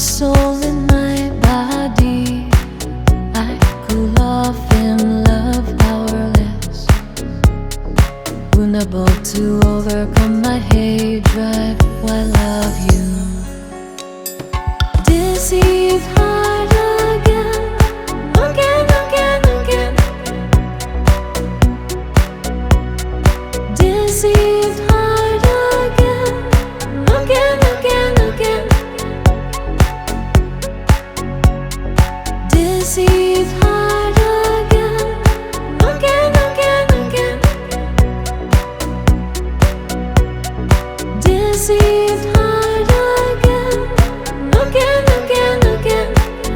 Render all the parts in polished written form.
soul in my body. I cool off in love, powerless, vulnerable to overcome my hate drive. Why love you? Deceived heart again, again, again, again. Deceived heart again, again, again, again. Deceived heart again, again, again, again. Deceived heart again, again, again, again.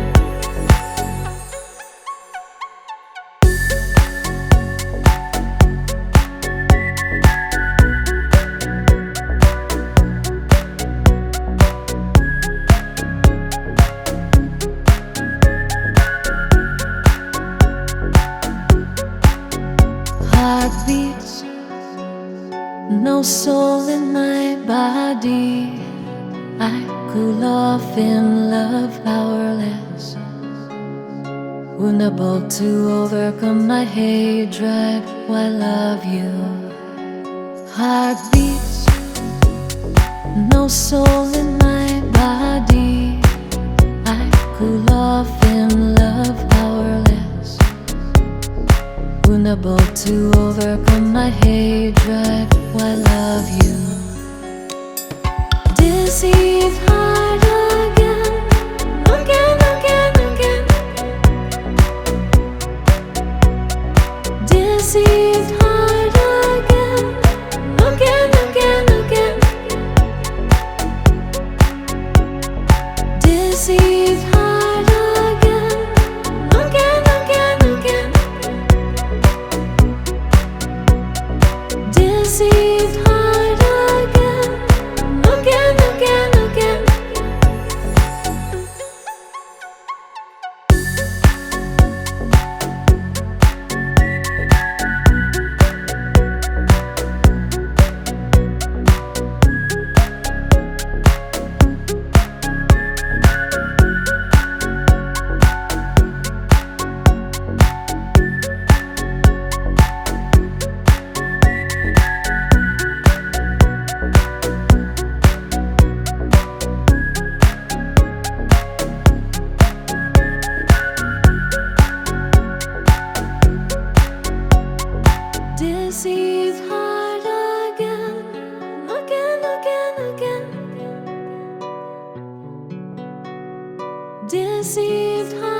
Heartbeats, no soul in my body. I cool off in love, powerless, vulnerable to overcome my hate drive. Why love you? Heartbeats, no soul in my body. I cool off in love, powerless, vulnerable to overcome my hate drive. Why love you? Deceived heart again, again, again, again. Deceived heart again, again, again, again. Deceived heart again, again, again, again. Deceived heart again, again, again, again. Deceived heart again, again, again, again. Deceived heart.